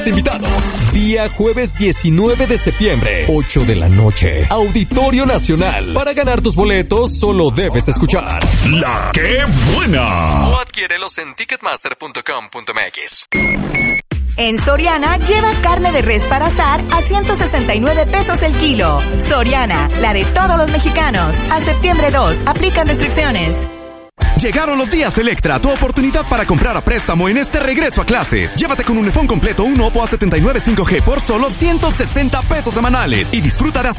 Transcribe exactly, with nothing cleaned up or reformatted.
Invitados, día jueves diecinueve de septiembre, ocho de la noche, Auditorio Nacional. Para ganar tus boletos, solo debes escuchar La Qué Buena. O adquiérelos en ticketmaster punto com punto m x. En Soriana, lleva carne de res para asar a ciento sesenta y nueve pesos el kilo. Soriana, la de todos los mexicanos. A septiembre dos, aplican restricciones. Llegaron los días Electra, tu oportunidad para comprar a préstamo en este regreso a clases. Llévate con un iPhone completo, un Oppo A setenta y nueve cinco G por solo ciento sesenta pesos semanales y disfruta de hasta